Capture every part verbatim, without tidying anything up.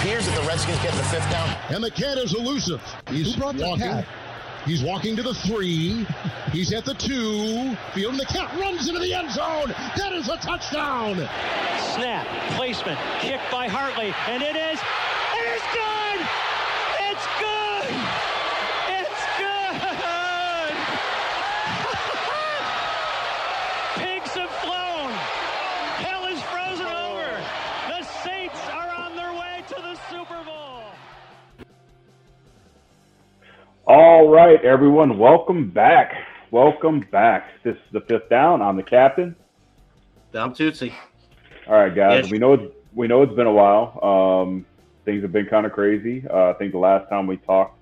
appears that the Redskins get the fifth down. And the cat is elusive. He's walking. He's walking to the three. He's at the two. Field, and the cat runs into the end zone. That is a touchdown. Snap, placement, kick by Hartley, and it is, it is good! It's good! It's good! Pigs have flown. Hell is frozen over. The Saints are on their way to the Super Bowl. All right, everyone, welcome back. Welcome back. This is the fifth down. I'm the captain. I'm Tootsie. All right, guys. Yes. We know it's, we know it's been a while. Um, things have been kind of crazy. Uh, I think the last time we talked,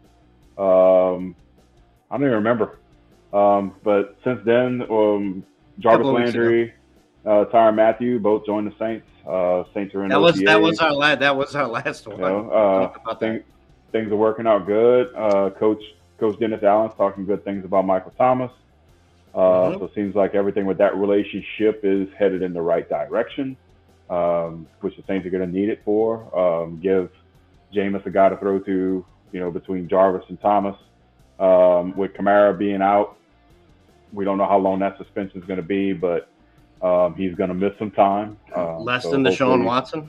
um, I don't even remember. Um, but since then, um, Jarvis Landry, uh, Tyrann Mathieu both joined the Saints. Uh, Saints are in That was O T A. that was our last that was our last one. You know, uh, about things, things are working out good. Uh, Coach Coach Dennis Allen's talking good things about Michael Thomas. Uh, Mhm. So it seems like everything with that relationship is headed in the right direction, um, which the Saints are going to need it for. Um, give Jameis a guy to throw to, you know, between Jarvis and Thomas. Um, with Kamara being out, we don't know how long that suspension is going to be, but um, he's going to miss some time. Um, Less so than Deshaun hopefully- Watson.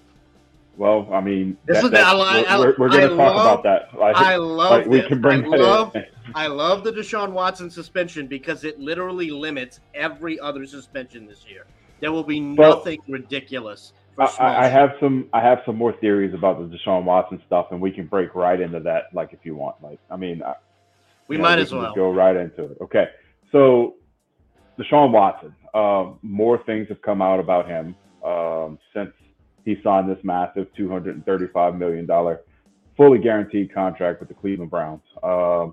Well, I mean, This that- is the- that's- I- I- we're, we're going I to talk love- about that. Like, I love like, we this. can bring I that love, in. I love the Deshaun Watson suspension because it literally limits every other suspension this year. There will be Well, nothing ridiculous for I, small I I shit. have some. I have some more theories about the Deshaun Watson stuff, and we can break right into that. Like, if you want. Like, I mean, I, We you know, might we as can well. just go right into it. Okay, so Deshaun Watson. Um, more things have come out about him um, since he signed this massive two hundred thirty-five million dollars fully guaranteed contract with the Cleveland Browns. Um,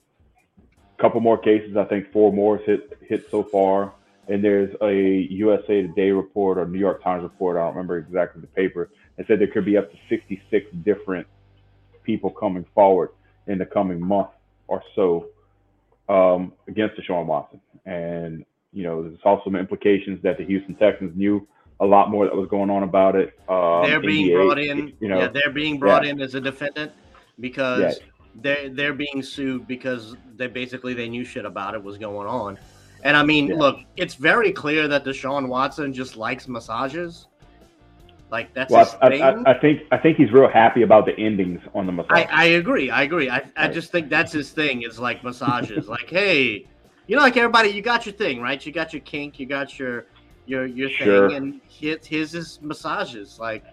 couple more cases. I think four more hit hit so far. And there's a U S A Today report or New York Times report. I don't remember exactly the paper. It said there could be up to sixty-six different people coming forward in the coming month or so um, against Deshaun Watson. And, you know, there's also some implications that the Houston Texans knew a lot more that was going on about it. Um, They're being N B A, brought in. You know, yeah, they're being brought yeah. in as a defendant because Yeah. they're they're being sued because they basically they knew shit about it was going on. And I mean, Yeah. look, it's very clear that Deshaun Watson just likes massages. Like that's Well, his I, thing. I, I think I think he's real happy about the endings on the massage. I, I agree. I agree. I, I Right. just think that's his thing. It's like massages. Like, hey, you know, like everybody, you got your thing, right? You got your kink, you got your your your Sure. thing, and his his is massages. Like,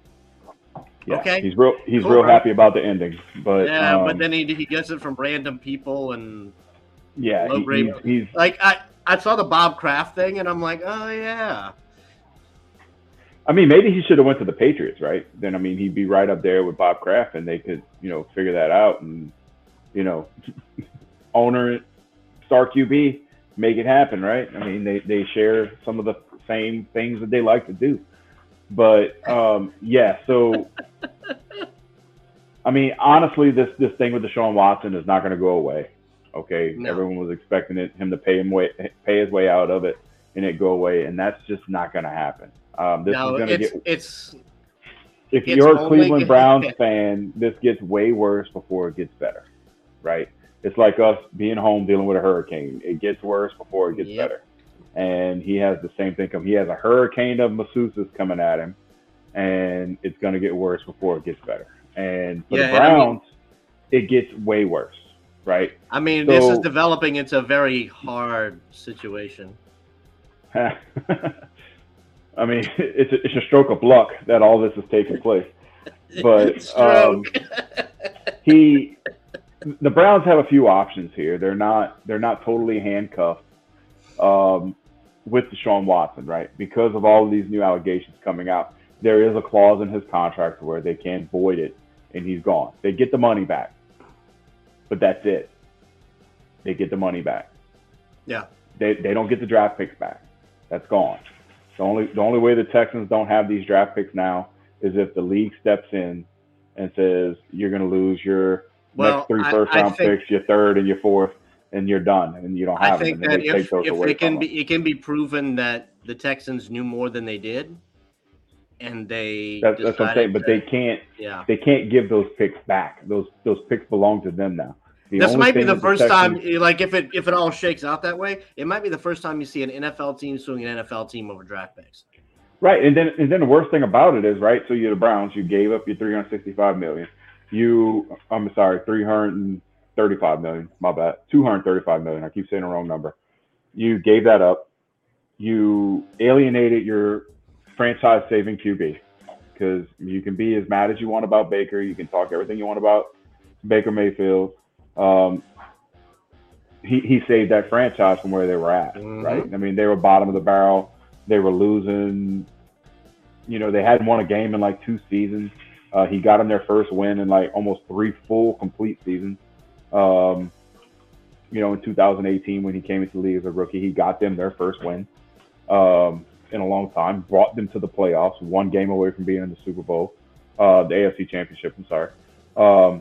Yeah, okay. he's real. He's Cool, real bro. happy about the ending, but yeah, um, but then he he gets it from random people, and yeah, low he, grade- he's, he's like I I saw the Bob Kraft thing, and I'm like, oh yeah, I mean, maybe he should have went to the Patriots, right? Then I mean, he'd be right up there with Bob Kraft, and they could, you know, figure that out, and you know, owner, star Q B, make it happen, right? I mean, they they share some of the same things that they like to do, but um, yeah. So, I mean, honestly, this this thing with Deshaun Watson is not going to go away. Okay, No. everyone was expecting it, him to pay him way, pay his way out of it, and it go away, and that's just not going to happen. Um, this no, is going to it's get. it's If it's you're a only Cleveland gonna- Browns fan, this gets way worse before it gets better, right? It's like us being home dealing with a hurricane. It gets worse before it gets Yep. better. And he has the same thing come. He has a hurricane of masseuses coming at him, and it's going to get worse before it gets better. And for Yeah, the and I mean- Browns, it gets way worse, right? I mean, this is So- developing into a very hard situation. I mean, it's a, it's a stroke of luck that all this is taking place. But um, Stroke. he, the Browns have a few options here. They're not they're not totally handcuffed um, with Deshaun Watson, right? Because of all of these new allegations coming out, there is a clause in his contract where they can void it, and he's gone. They get the money back, but that's it. They get the money back. Yeah. They they don't get the draft picks back. That's gone. The only the only way the Texans don't have these draft picks now is if the league steps in and says you're going to lose your Well, next three I- first I round think- picks, your third and your fourth, and you're done, and you don't I have think them. And that then they if, take those if away it can from be them. it can be proven that the Texans knew more than they did, and they That's, that's what I'm saying. But to, they can't. Yeah. They can't give those picks back. Those those picks belong to them now. The this might be the first the Texans, time, like if it if it all shakes out that way, it might be the first time you see an N F L team suing an N F L team over draft picks. Right, and then and then the worst thing about it is, right, so you're the Browns, you gave up your three hundred sixty-five million dollars. You, I'm sorry, three hundred thirty-five million dollars, my bad, two hundred thirty-five million dollars. I keep saying the wrong number. You gave that up. You alienated your franchise-saving Q B because you can be as mad as you want about Baker. You can talk everything you want about Baker Mayfield. Um, he, he saved that franchise from where they were at, mm-hmm. right? I mean, they were bottom of the barrel. They were losing. You know, they hadn't won a game in like two seasons. Uh, he got them their first win in like almost three full complete seasons. Um, you know, in two thousand eighteen when he came into the league as a rookie, he got them their first win um, in a long time, brought them to the playoffs, one game away from being in the Super Bowl, uh, the A F C Championship, I'm sorry. Um,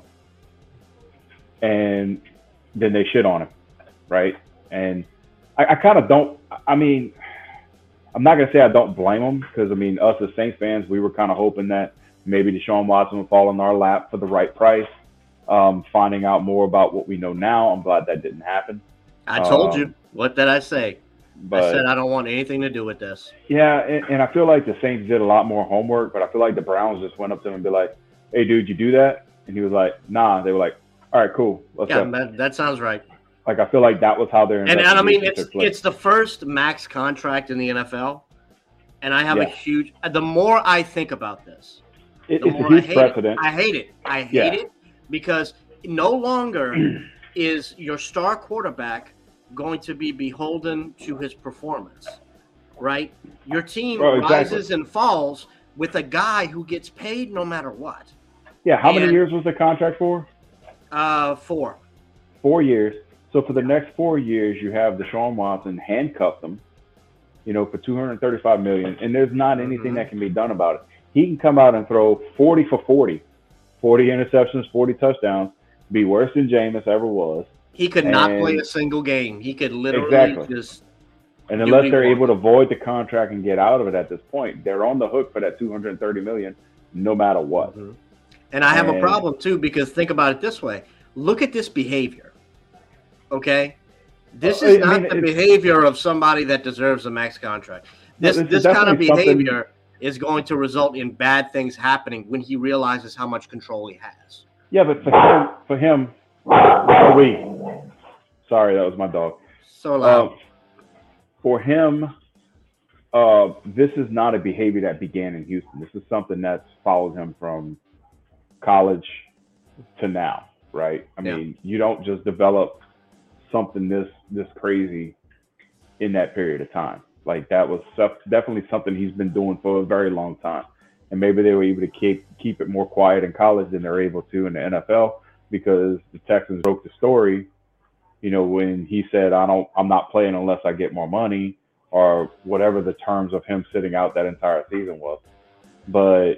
and then they shit on him, right? And I, I kind of don't, I mean, I'm not going to say I don't blame them because, I mean, us as Saints fans, we were kind of hoping that maybe Deshaun Watson would fall in our lap for the right price. Um, finding out more about what we know now, I'm glad that didn't happen. I told um, you. What did I say? But, I said I don't want anything to do with this. Yeah, and, and I feel like the Saints did a lot more homework, but I feel like the Browns just went up to him and be like, hey, dude, you do that? And he was like, nah. They were like, all right, cool. Let's yeah, go. That, that sounds right. Like, I feel like that was how their and, and I mean, it's it's the first max contract in the N F L, and I have yeah. a huge – the more I think about this, it, the it's more a huge I hate precedent. It. I hate it. I hate yeah. it because no longer is your star quarterback going to be beholden to his performance, right? Your team oh, exactly. rises and falls with a guy who gets paid no matter what. Yeah, how and, many years was the contract for? Uh, four. Four years. So for the next four years, you have Deshaun Watson handcuffed them, you know, for two hundred thirty-five million dollars, and there's not anything mm-hmm. that can be done about it. He can come out and throw forty for forty, forty interceptions, forty touchdowns, be worse than Jameis ever was. He could and, not play a single game. He could literally exactly. just. And unless they're able to void the contract and get out of it at this point, they're on the hook for that two hundred thirty million dollars, no matter what. Mm-hmm. And I have and, a problem too, because think about it this way: look at this behavior. Okay, this is I not mean, the behavior of somebody that deserves a max contract. This this, this kind of behavior is going to result in bad things happening when he realizes how much control he has. Yeah, but for him, for him, for we, sorry, that was my dog. So loud. Uh, for him, uh, this is not a behavior that began in Houston. This is something that's followed him from college to now, right? I mean, yeah. you don't just develop something this this crazy in that period of time. Like that was stuff, definitely something he's been doing for a very long time. And maybe they were able to keep keep it more quiet in college than they're able to in the N F L because the Texans broke the story, you know, when he said, I don't I'm not playing unless I get more money or whatever the terms of him sitting out that entire season was. But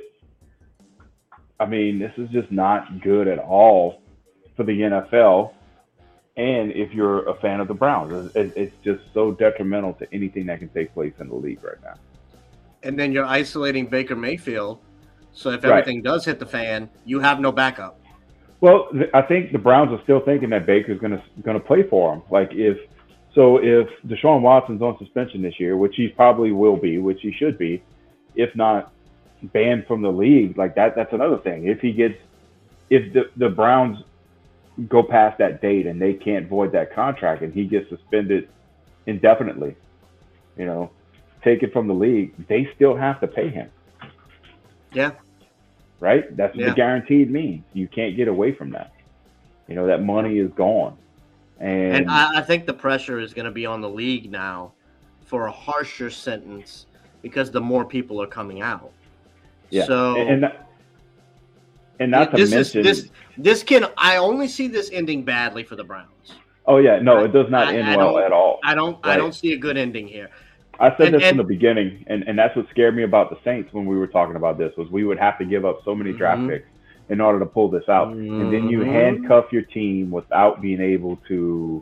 I mean, this is just not good at all for the N F L. And if you're a fan of the Browns, it's just so detrimental to anything that can take place in the league right now. And then you're isolating Baker Mayfield. So if everything right. does hit the fan, you have no backup. Well, I think the Browns are still thinking that Baker's going to going to play for them. Like if so, if Deshaun Watson's on suspension this year, which he probably will be, which he should be, if not banned from the league, like that, that's another thing. If he gets, if the the Browns go past that date and they can't void that contract and he gets suspended indefinitely, you know, taken from the league, they still have to pay him. Yeah. Right? That's yeah. what the guaranteed means. You can't get away from that. You know, that money is gone. And, and I, I think the pressure is going to be on the league now for a harsher sentence because the more people are coming out. Yeah. So and, and that, And not to this mention is, this this can I only see this ending badly for the Browns. Oh yeah, no, it does not I, end I well at all. I don't right? I don't see a good ending here. I said and, this and, from the beginning, and, and that's what scared me about the Saints when we were talking about this, was we would have to give up so many draft mm-hmm. picks in order to pull this out. Mm-hmm. And then you handcuff your team without being able to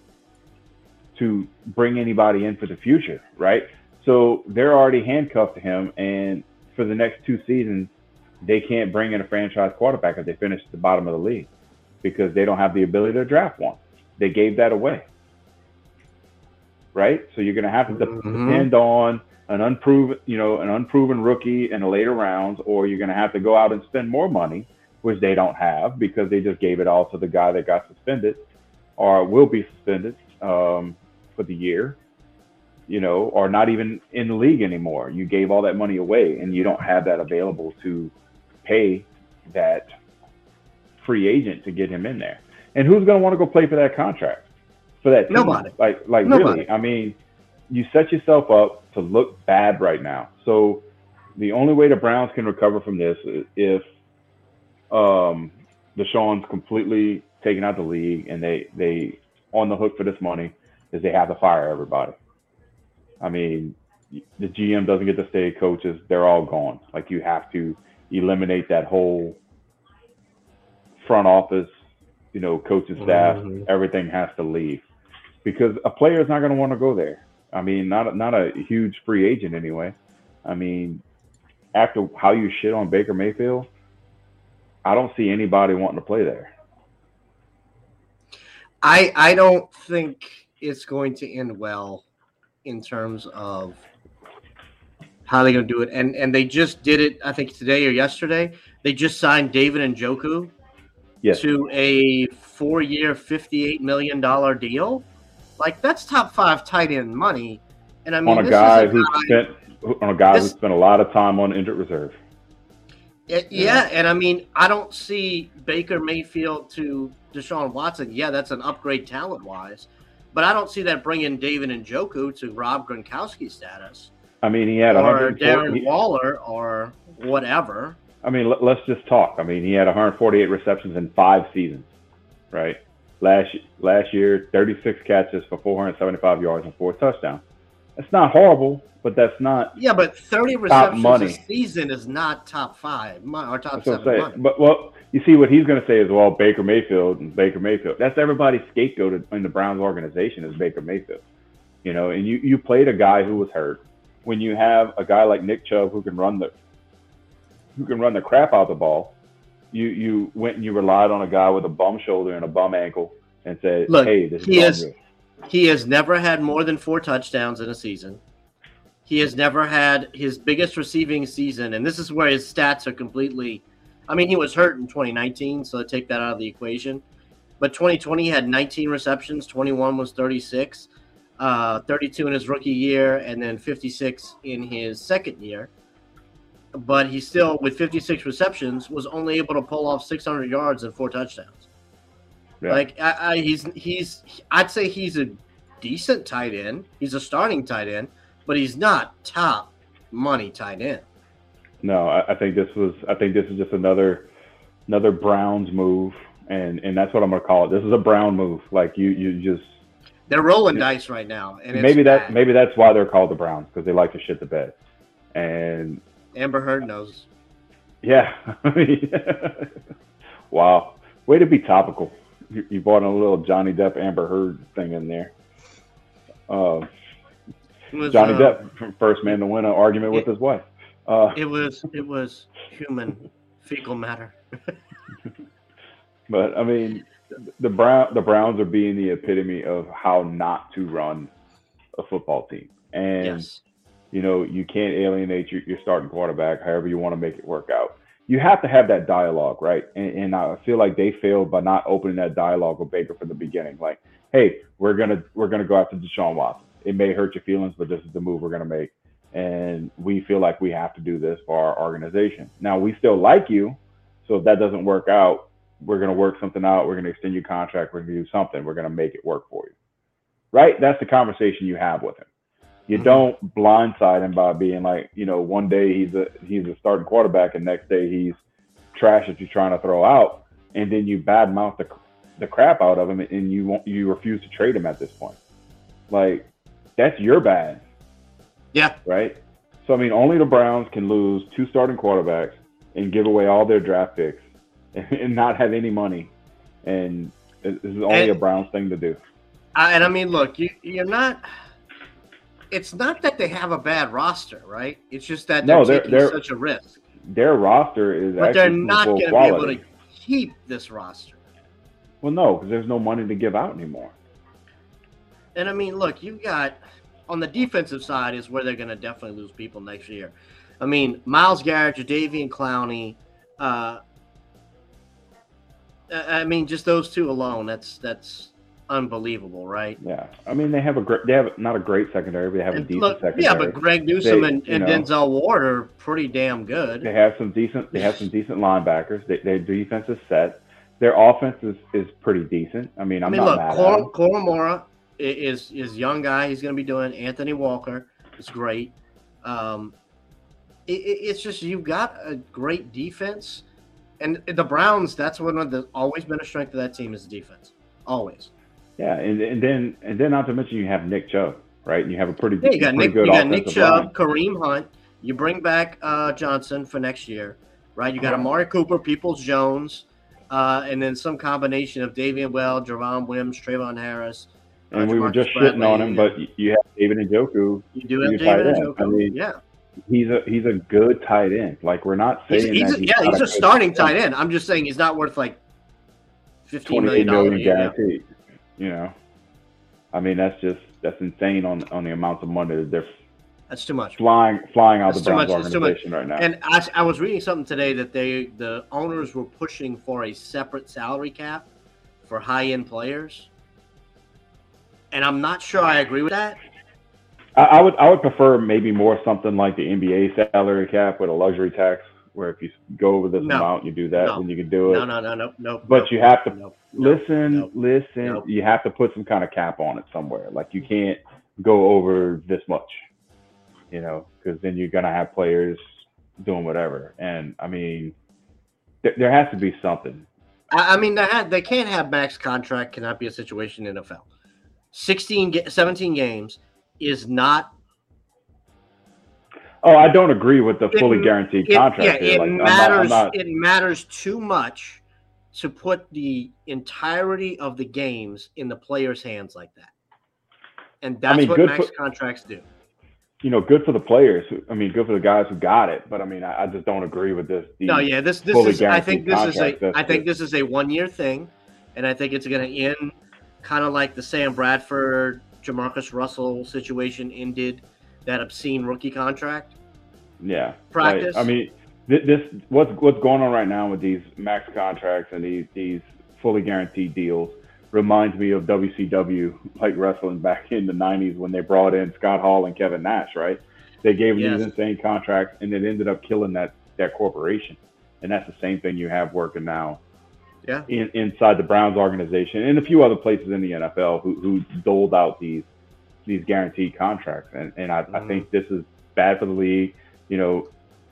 to bring anybody in for the future, right? So they're already handcuffed to him, and for the next two seasons, they can't bring in a franchise quarterback if they finish at the bottom of the league because they don't have the ability to draft one. They gave that away. Right? So you're going to have to mm-hmm. depend on an unproven, you know, an unproven rookie in the later rounds, or you're going to have to go out and spend more money, which they don't have because they just gave it all to the guy that got suspended or will be suspended um, for the year, you know, or not even in the league anymore. You gave all that money away and you don't have that available to pay that free agent to get him in there. And who's going to want to go play for that contract? For that team? Nobody. Like, like Nobody. Really, I mean, you set yourself up to look bad right now. So the only way the Browns can recover from this is if um, Deshaun's completely taken out the league and they, they on the hook for this money is they have to fire everybody. I mean, the G M doesn't get to stay, coaches, they're all gone. Like you have to eliminate that whole front office, you know, coaching staff, mm-hmm. everything has to leave because a player is not going to want to go there. I mean, not, not a huge free agent anyway. I mean, after how you shit on Baker Mayfield, I don't see anybody wanting to play there. I I don't think it's going to end well in terms of how they're going to do it. And and they just did it, I think, today or yesterday. They just signed David Njoku yes. to a four-year, fifty-eight million dollars deal. Like, that's top five tight end money. And I mean, on a this guy is a who guy, spent on a guy this, who spent a lot of time on injured reserve. It, yeah, yeah, and I mean, I don't see Baker Mayfield to Deshaun Watson. Yeah, that's an upgrade talent-wise. But I don't see that bringing David Njoku to Rob Gronkowski status. I mean, he had or Darren he, Waller or whatever. I mean, let, let's just talk. I mean, he had one hundred forty-eight receptions in five seasons, right? Last last year, thirty-six catches for four hundred seventy-five yards and four touchdowns. That's not horrible, but that's not yeah. But thirty receptions money. a season is not top five or top that's seven money. But well, you see what he's going to say is, well, Baker Mayfield and Baker Mayfield. That's everybody's scapegoat in the Browns organization is Baker Mayfield. You know, and you you played a guy who was hurt. When you have a guy like Nick Chubb who can run the who can run the crap out of the ball, you you went and you relied on a guy with a bum shoulder and a bum ankle and said, Look, hey, this he is is he has never had more than four touchdowns in a season. He has never had his biggest receiving season, and this is where his stats are completely I mean, he was hurt in twenty nineteen, so take that out of the equation. But twenty twenty had nineteen receptions, twenty-one was thirty-six. Uh, thirty-two in his rookie year, and then fifty-six in his second year. But he still, with fifty-six receptions, was only able to pull off six hundred yards and four touchdowns. Yeah. Like I, I, he's he's, I'd say he's a decent tight end. He's a starting tight end, but he's not top money tight end. No, I, I think this was. I think this is just another another Browns move, and and that's what I'm gonna call it. This is a Brown move. Like you, you just. They're rolling dice right now, and it's maybe that bad. maybe that's why they're called the Browns, because they like to shit the bed. And Amber Heard knows. Yeah. Wow. Way to be topical. You, you brought in a little Johnny Depp Amber Heard thing in there. Uh, was, Johnny uh, Depp, first man to win an argument it, with his wife. Uh, it was it was human fecal matter. But I mean. The Brown, the Browns are being the epitome of how not to run a football team. And, yes. you know, you can't alienate your, your starting quarterback however you want to make it work out. You have to have that dialogue, right? And, and I feel like they failed by not opening that dialogue with Baker from the beginning. Like, hey, we're gonna we're gonna go after Deshaun Watson. It may hurt your feelings, but this is the move we're gonna make. And we feel like we have to do this for our organization. Now, we still like you, so if that doesn't work out, we're going to work something out. We're going to extend your contract. We're going to do something. We're going to make it work for you. Right? That's the conversation you have with him. You mm-hmm. don't blindside him by being like, you know, one day he's a he's a starting quarterback and next day he's trash that you're trying to throw out. And then you badmouth the, the crap out of him and you won't, you refuse to trade him at this point. Like, that's your bad. Yeah. Right? So, I mean, only the Browns can lose two starting quarterbacks and give away all their draft picks and not have any money, and this is only and, a Browns thing to do. I, and I mean, look, you, you're not. it's not that they have a bad roster, right? It's just that they're no, they're, taking they're, such a risk. Their roster is but actually they're not going to to be able to keep this roster. Well, no, because there's no money to give out anymore. And I mean, look, you got on the defensive side is where they're going to definitely lose people next year. I mean, Myles Garrett, Jadeveon Clowney. Uh, I mean, just those two alone, that's that's unbelievable, right? Yeah, I mean, they have a great, they have not a great secondary, but they have a And decent look, secondary. yeah, but Greg Newsome They- and, you and know, Denzel Ward are pretty damn good. They have some decent. They have some decent linebackers. They, their defense is set. Their offense is, is pretty decent. I mean, I'm I mean, not look, mad at Cor- them. Koromora is is young guy. He's going to be doing. Anthony Walker is great. Um, it, it, it's just you've got a great defense, and the Browns. That's one of the always been a strength of that team is the defense. Always. Yeah, and, and then and then not to mention you have Nick Chubb, right? And you have a pretty, Yeah, you got pretty Nick. good You got Nick offensive Chubb, line. Kareem Hunt. You bring back uh, Johnson for next year, right? You got Amari Cooper, Peoples Jones, uh, and then some combination of Davian Bell, Javon Wims, Trayvon Harris. uh, And we were Jamarcus just Bradley. shitting on him, but you have David Njoku. You do have your David tight end. Njoku. I mean, Yeah. He's a he's a good tight end. Like we're not He's, saying he's that a, yeah, not he's a good starting tight end. I'm just saying he's not worth like fifteen twenty-eight million million dollars. guaranteed. You know, I mean that's just that's insane on on the amounts of money that they're That's too much. flying flying out That's the too Browns much. It's too much. organization right now. And I, I was reading something today that they the owners were pushing for a separate salary cap for high end players, and I'm not sure I agree with that. I, I would I would prefer maybe more something like the N B A salary cap with a luxury tax, where if you go over this No. amount, you do that, No. then you can do it. No, no, no, no, no. But no, you have to no, no, listen, no, listen. no. You have to put some kind of cap on it somewhere. Like you can't go over this much, you know, because then you're gonna have players doing whatever. And I mean, th- there has to be something. I, I mean, they had they can't have max contract. Cannot be a situation in N F L. sixteen, ga- seventeen games is not. Oh, I don't agree with the It- fully guaranteed It, contract. yeah, here. it Like, I'm not- matters. I'm not- It matters too much to put the entirety of the games in the player's hands like that, and that's mean, what good max for- contracts do. you know, good for the players. who- I mean, good for the guys who got it. But I mean, I, I just don't agree with this. these No, yeah, this this fully is. I think guaranteed this is a. contracts. That's I think just- this is a one year thing, and I think it's going to end kind of like the Sam Bradford, Jamarcus Russell situation ended that obscene rookie contract. Yeah. Practice. Like, I mean, th- this what's what's going on right now with these max contracts and these these fully guaranteed deals reminds me of W C W like wrestling back in the nineties when they brought in Scott Hall and Kevin Nash, right? They gave them Yes. these insane contracts and it ended up killing that that corporation. And that's the same thing you have working now Yeah. in, inside the Browns organization and a few other places in the N F L who, who doled out these these guaranteed contracts. And and I, Mhm. I think this is bad for the league. You know,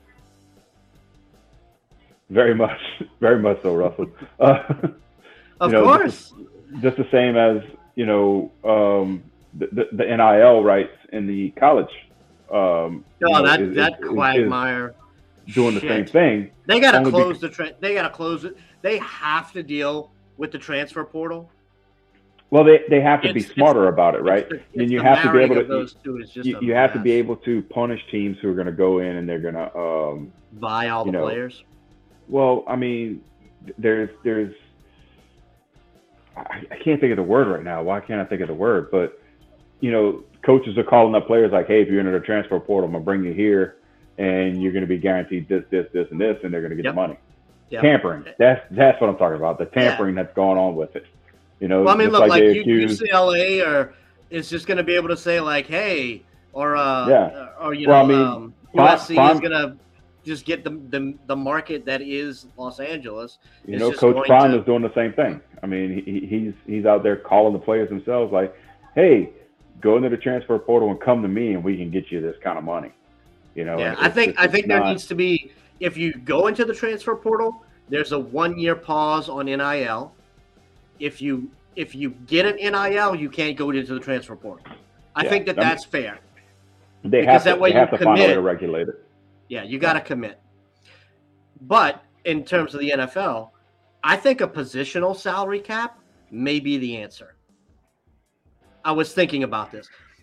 very much, very much so, Russell. Uh, Of you know, course. Just, just the same as, you know, um, the, the, the N I L rights in the college. Um, you No, know, that is- that is- is quagmire. doing the shit. same thing. They got to only close bec- the. Tra- they got to close it. They have to deal with the transfer portal. Well, they, they have to be It's- smarter it's- about it, right? It's the- and it's you the have to be marrying able of to. those two is just You, a you have to be mess. able to punish teams who are going to go in and they're going to. Um, buy all the you know, players. well, I mean, there's there's. I, I can't think of the word right now. Why can't I think of the word? But you know, coaches are calling up players like, "Hey, if you're into the transfer portal, I'm gonna bring you here, and you're gonna be guaranteed this, this, this, and this, and they're gonna get Yep. the money." Yep. Tampering. That's that's what I'm talking about. The tampering that's going on with it. You know, Well, I mean, just look, like like they U- accused. U C L A or is just going to be able to say like, "Hey," or uh, Yeah. or you Well, know, I mean, um, Prime- U S C is Prime- going to just get the, the the market that is Los Angeles. You It's know, just Coach going Prime to- is doing the same thing. I mean, he, he's he's out there calling the players themselves like, "Hey, go into the transfer portal and come to me, and we can get you this kind of money." You know. Yeah, and I it's- think it's- I think it's there not- needs to be if you go into the transfer portal, there's a one year pause on N I L. If you if you get an N I L, you can't go into the transfer portal. I Yeah, think that I mean- that's fair. They because have to, that way they have you to find a way commit. to regulate it. Yeah, you got to commit. But in terms of the N F L, I think a positional salary cap may be the answer. I was thinking about this.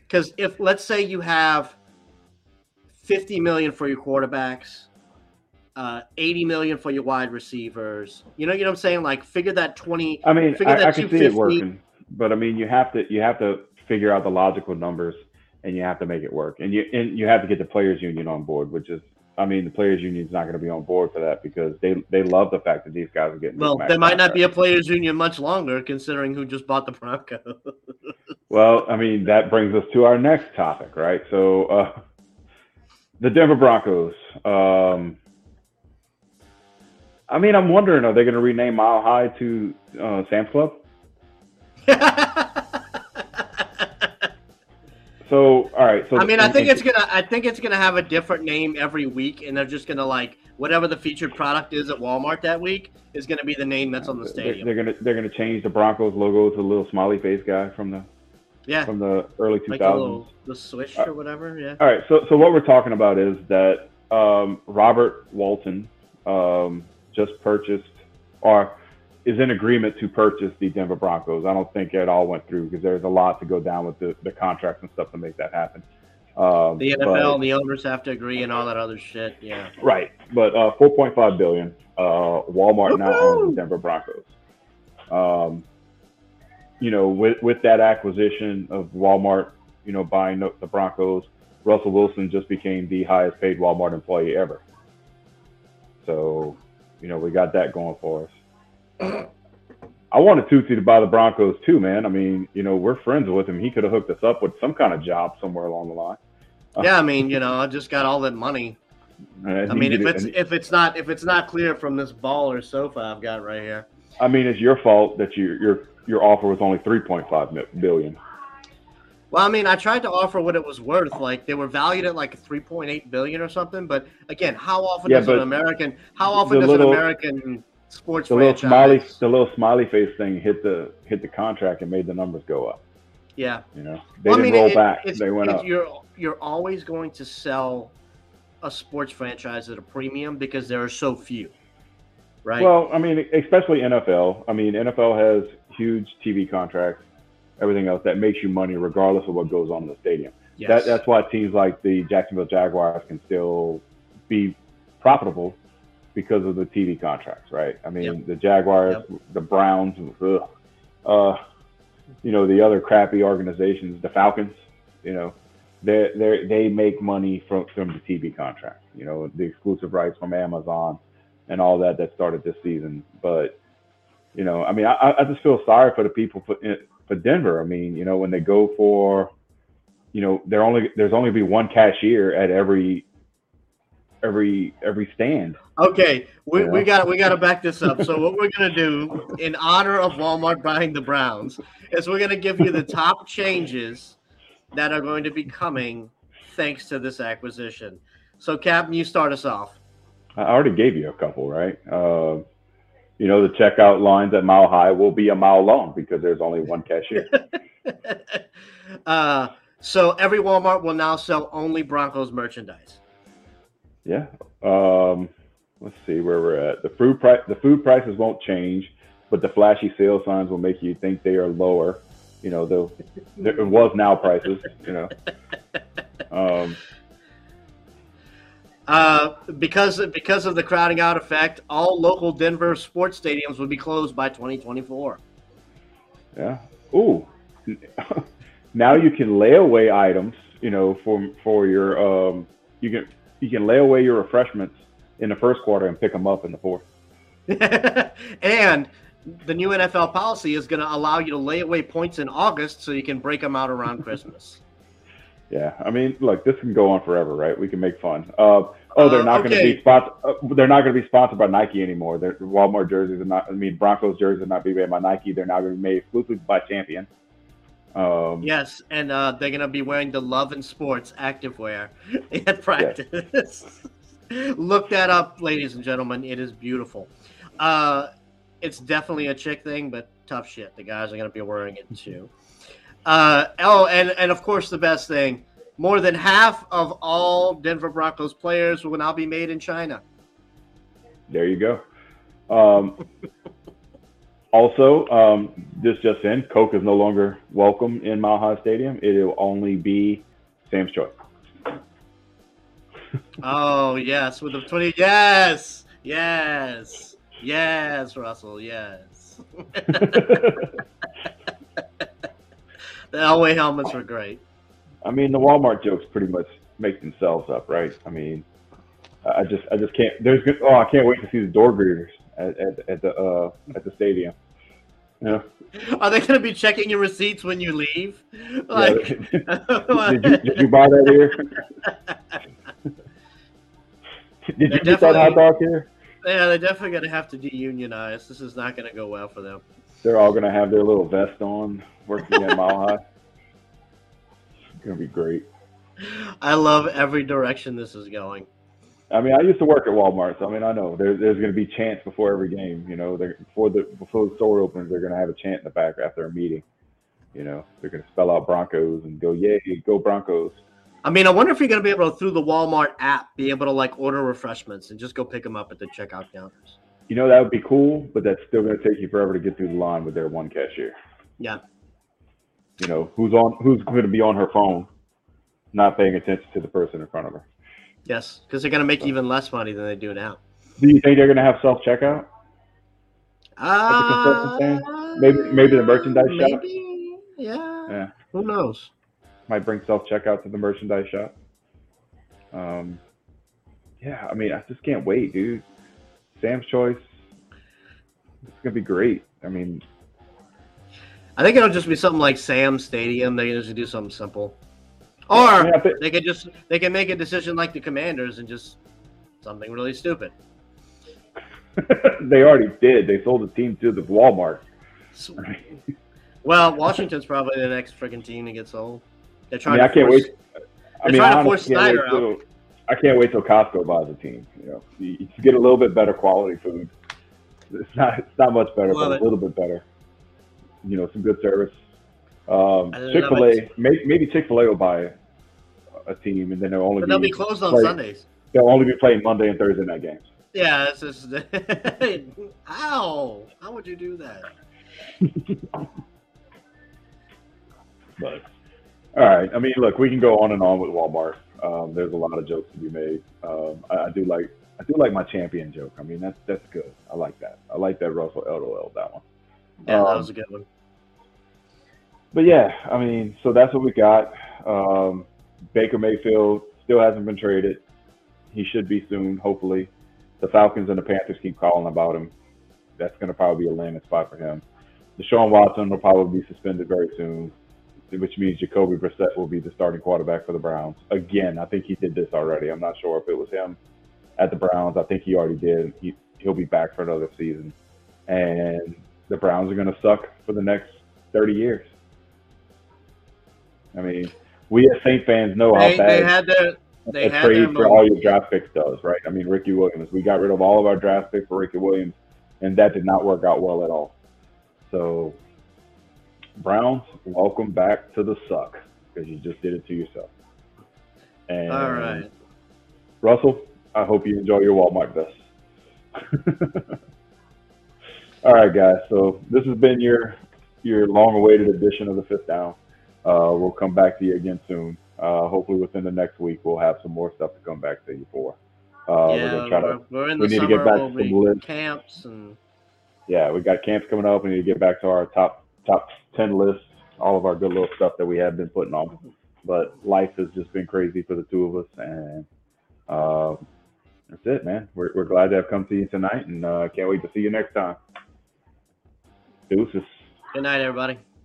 Because if let's say you have fifty million for your quarterbacks, uh, eighty million for your wide receivers, you know, you know what I'm saying? Like, figure that twenty. I mean, figure I, that I can see it working, but I mean, you have to you have to figure out the logical numbers, and you have to make it work, and you and you have to get the players' union on board, which is. I mean, the players' union is not going to be on board for that because they they love the fact that these guys are getting. Well, there might not be a players' union much longer, considering who just bought the Broncos. Well, I mean, that brings us to our next topic, right? So, uh, the Denver Broncos. Um, I mean, I'm wondering, are they going to rename Mile High to uh, Sam's Club? So, all right. So I mean, I think it's gonna. I think it's gonna have a different name every week, and they're just gonna like whatever the featured product is at Walmart that week is gonna be the name that's on the stadium. They're, they're gonna they're gonna change the Broncos logo to a little smiley face guy from the yeah from the early two thousands, like the, little, the swish or whatever. Yeah. All right. So so what we're talking about is that um, Robert Walton um, just purchased or is in agreement to purchase the Denver Broncos. I don't think it all went through because there's a lot to go down with the, the contracts and stuff to make that happen. Um, the N F L but, and the owners have to agree and all that other shit. Yeah. Right. But uh, four point five billion dollars. Uh, Walmart Woo-hoo! Now owns the Denver Broncos. Um, you know, with, with that acquisition of Walmart, you know, buying the Broncos, Russell Wilson just became the highest paid Walmart employee ever. So, you know, we got that going for us. I wanted Tucci to buy the Broncos too, man. I mean, you know, we're friends with him. He could have hooked us up with some kind of job somewhere along the line. Uh, yeah, I mean, you know, I just got all that money. I mean, if it's if it's not if it's not clear from this baller sofa I've got right here. I mean, it's your fault that your your your offer was only three point five billion. Well, I mean, I tried to offer what it was worth. Like they were valued at like three point eight billion or something. But again, how often yeah, does an American how often does little, an American sports the franchise. Little smiley, the little smiley face thing hit the hit the contract and made the numbers go up. Yeah, you know they well, didn't I mean, roll it, back; it's, they went it's, up. You're you're always going to sell a sports franchise at a premium because there are so few, right? Well, I mean, especially N F L. I mean, N F L has huge T V contracts, everything else that makes you money regardless of what goes on in the stadium. Yes. That that's why teams like the Jacksonville Jaguars can still be profitable. Because of the T V contracts, right? I mean, yep. the Jaguars, yep. the Browns, ugh, uh, you know, the other crappy organizations, the Falcons, you know, they they they make money from from the T V contract. You know, the exclusive rights from Amazon and all that that started this season. But you know, I mean, I I just feel sorry for the people for for Denver. I mean, you know, when they go for, you know, there only there's only be one cashier at every. every every stand. Okay, we yeah. we got we got to back this up. So what we're gonna do in honor of Walmart buying the Browns is we're gonna give you the top changes that are going to be coming thanks to this acquisition. So, Captain, you start us off. I already gave you a couple, right? Uh, you know, the checkout lines at Mile High will be a mile long because there's only one cashier. uh, so every Walmart will now sell only Broncos merchandise. Yeah. Um, let's see where we're at. The food price, the food prices won't change, but the flashy sale signs will make you think they are lower. You know, the it was now prices. You know. Um, uh, because because of the crowding out effect, all local Denver sports stadiums will be closed by twenty twenty-four. Yeah. Ooh. Now you can lay away items. You know, for for your um, you can. You can lay away your refreshments in the first quarter and pick them up in the fourth. And the new N F L policy is going to allow you to lay away points in August so you can break them out around Christmas. Yeah, I mean, look, this can go on forever, right? We can make fun. Uh, oh, they're not uh, okay. going to be sponsor- uh, They're not going to be sponsored by Nike anymore. Their Walmart jerseys are not. I mean, Broncos jerseys are not being made by Nike. They're now going to be made exclusively by Champion. Um, yes, and uh, they're going to be wearing the Love and Sports activewear at practice. Yes. Look that up, ladies and gentlemen. It is beautiful. Uh, it's definitely a chick thing, but tough shit. The guys are going to be wearing it too. Uh, oh, and, and of course, the best thing, more than half of all Denver Broncos players will now be made in China. There you go. Um, also, um, this just in, Coke is no longer welcome in Mile High Stadium. It will only be Sam's Choice. Oh, yes, with the twenty. Yes, yes, yes, Russell, yes. The Elway helmets were great. I mean, the Walmart jokes pretty much make themselves up, right? I mean, I just, I just can't. There's, good, oh, I can't wait to see the door greeters at, at, at the, uh, at the stadium. Yeah. Are they going to be checking your receipts when you leave? Like, yeah. did, you, did you buy that here? Did you get that hot dog here? Yeah, they're definitely going to have to de-unionize. This is not going to go well for them. They're all going to have their little vest on, working at Mile High. It's going to be great. I love every direction this is going. I mean, I used to work at Walmart, so I mean, I know there, there's going to be chants before every game. You know, before the before the store opens, they're going to have a chant in the back after a meeting. You know, they're going to spell out Broncos and go, "Yay, go Broncos!" I mean, I wonder if you're going to be able to, through the Walmart app, be able to like order refreshments and just go pick them up at the checkout counters. You know, that would be cool, but that's still going to take you forever to get through the line with their one cashier. Yeah. You know, who's on? Who's going to be on her phone, not paying attention to the person in front of her? Yes, because they're going to make even less money than they do now. Do you think they're going to have self checkout? Uh, maybe, maybe the merchandise maybe, shop. Yeah. Yeah. Who knows? Might bring self checkout to the merchandise shop. Um. Yeah, I mean, I just can't wait, dude. Sam's Choice. It's gonna be great. I mean, I think it'll just be something like Sam's Stadium. They can just do something simple. Or I mean, think, they could just they can make a decision like the Commanders and just something really stupid. They already did. They sold the team to the Walmart. Well, Washington's probably the next freaking team to get sold. They're trying. I, mean, to I can't force, wait. I they're mean, trying I to force Snyder out. Till, I can't wait till Costco buys a team. You know, you, you get a little bit better quality food. It's not. It's not much better, Love but it. a little bit better. You know, some good service. Um, Chick-fil-A, maybe, maybe Chick-fil-A will buy a team, and then they'll only but be they'll be closed on play, Sundays. They'll only be playing Monday and Thursday night games. Yeah, it's just ow! How would you do that? But all right, I mean, look, we can go on and on with Walmart. Um, there's a lot of jokes to be made. Um, I, I do like, I do like my champion joke. I mean, that's that's good. I like that. I like that Russell LOL that one. Yeah, um, that was a good one. But yeah, I mean, so that's what we got. Um, Baker Mayfield still hasn't been traded. He should be soon, hopefully. The Falcons and the Panthers keep calling about him. That's going to probably be a landing spot for him. Deshaun Watson will probably be suspended very soon, which means Jacoby Brissett will be the starting quarterback for the Browns. Again, I think he did this already. I'm not sure if it was him at the Browns. I think he already did. He, he'll be back for another season. And the Browns are going to suck for the next thirty years. I mean, we as Saint fans know They, how bad they had their they a had trade their for moment. all your draft picks does, right? I mean, Ricky Williams. We got rid of all of our draft picks for Ricky Williams, and that did not work out well at all. So, Browns, welcome back to the suck, because you just did it to yourself. And All right. Russell, I hope you enjoy your Walmart vest. All right, guys. So this has been your your long-awaited edition of the Fifth Down. Uh, we'll come back to you again soon. Uh, hopefully within the next week, we'll have some more stuff to come back to you for. Uh, Yeah, we're gonna try we're, to, we're in we the need to summer. get back We'll to some be lists. camps and Yeah, we got camps coming up. We need to get back to our top top ten lists, all of our good little stuff that we have been putting on. But life has just been crazy for the two of us, and uh, that's it, man. We're we're glad to have come to you tonight, and uh, can't wait to see you next time. Deuces. good night, everybody.